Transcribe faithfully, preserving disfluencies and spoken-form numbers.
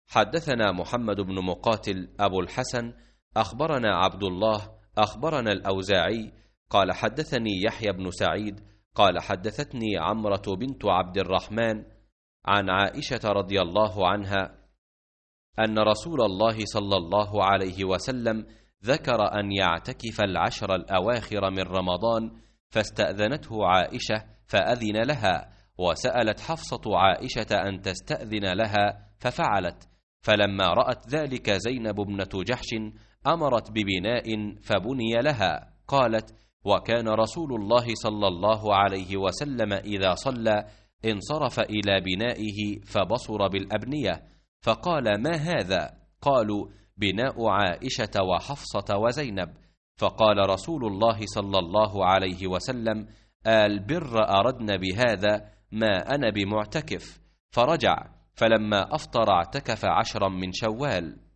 حدثنا محمد بن مقاتل أبو الحسن أخبرنا عبد الله أخبرنا الأوزاعي قال حدثني يحيى بن سعيد قال حدثتني عمرة بنت عبد الرحمن عن عائشة رضي الله عنها أن رسول الله صلى الله عليه وسلم ذكر أن يعتكف العشر الأواخر من رمضان، فاستأذنته عائشة فأذن لها، وسألت حفصة عائشة أن تستأذن لها ففعلت، فلما رأت ذلك زينب ابنة جحش أمرت ببناء فبني لها. قالت: وكان رسول الله صلى الله عليه وسلم إذا صلى انصرف إلى بنائه فبصر بالأبنية، فقال: ما هذا؟ قالوا: بناء عائشة وحفصة وزينب. فقال رسول الله صلى الله عليه وسلم: البر أردن بهذا، ما أنا بمعتكف. فرجع، فلما أفطر اعتكف عشرا من شوال.